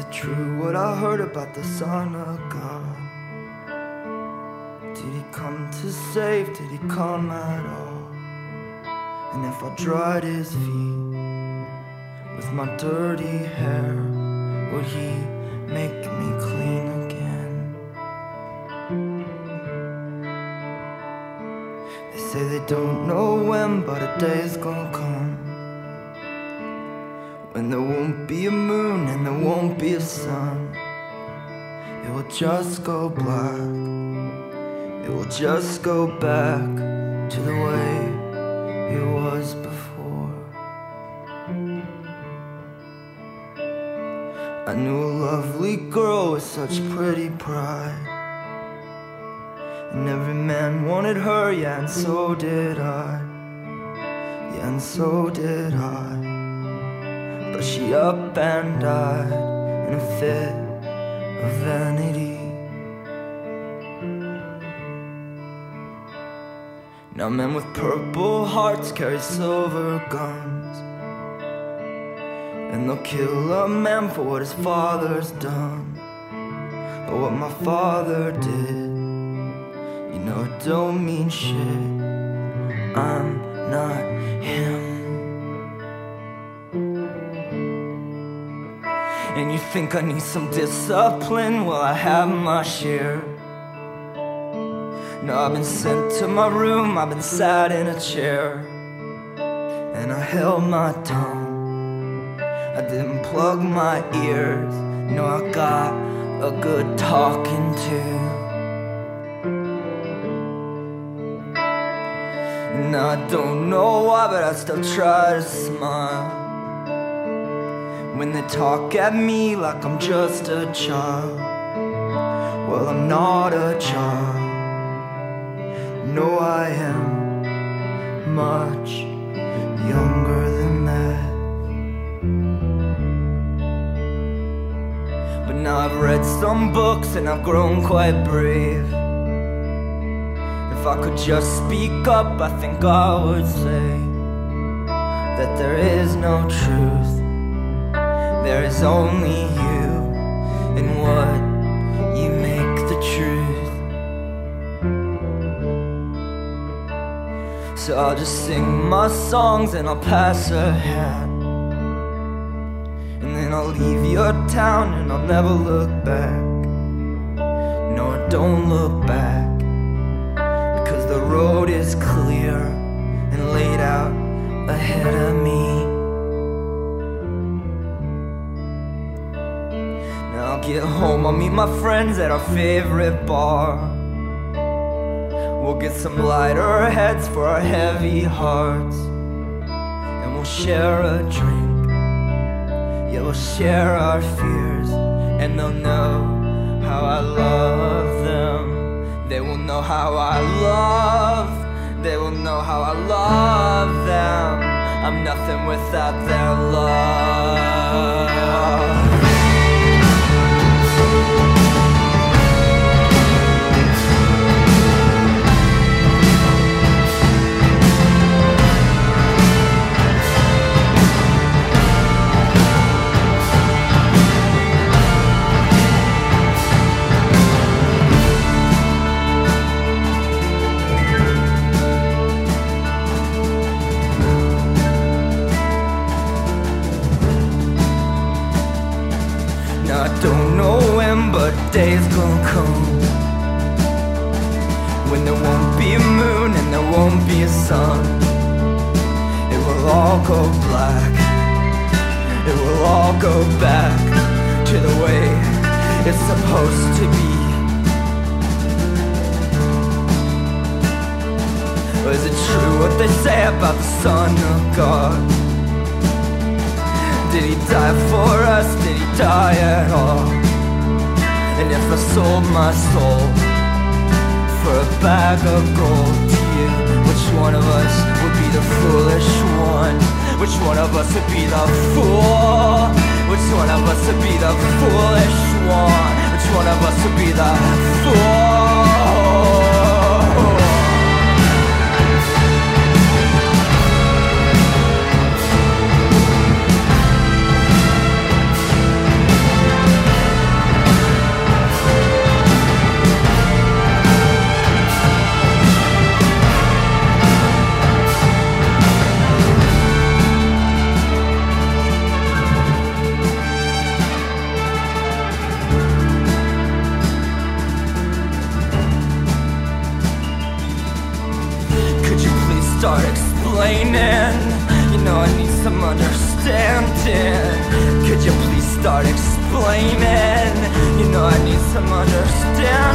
it true what I heard about the Son of God? Did he come to save? Did he come at all? And if I dried his feet with my dirty hair, would he make me clean again? They say they don't know when, but a day is gonna come when there won't be a moon and there won't be a sun. It will just go black. It will just go back to the way it was before. I knew a lovely girl with such pretty pride, and every man wanted her, yeah, and so did I. Yeah, and so did I. But she up and died in a fit of vanity. Now men with purple hearts carry silver guns, and they'll kill a man for what his father's done. But what my father did, you know it don't mean shit. I'm not him. And you think I need some discipline? Well, I have my share. No, I've been sent to my room, I've been sat in a chair, and I held my tongue. I didn't plug my ears. No, I got a good talking to. And I don't know why, but I still try to smile when they talk at me like I'm just a child. Well, I'm not a child. No, I am much younger than that. But now I've read some books and I've grown quite brave. If I could just speak up, I think I would say that there is no truth. There is only you and what you make the truth. So I'll just sing my songs and I'll pass a hat, and then I'll leave your town and I'll never look back. No, I don't look back, because the road is clear and laid out ahead of me. Now I'll get home, I'll meet my friends at our favorite bar. We'll get some lighter heads for our heavy hearts, and we'll share a drink. Yeah, we'll share our fears, and they'll know how I love them. They will know how I love. They will know how I love them. I'm nothing without their love. I don't know when, but a day's gonna come when there won't be a moon and there won't be a sun. It will all go black. It will all go back to the way it's supposed to be. Or is it true what they say about the Son of God? Did he die for us? Did he die at all? And if I sold my soul for a bag of gold to you, which one of us would be the foolish one? Which one of us would be the fool? Which one of us would be the foolish one? Which one of us would be the fool? start explaining? You know I need some understanding. Could you please start explaining? You know I need some understanding.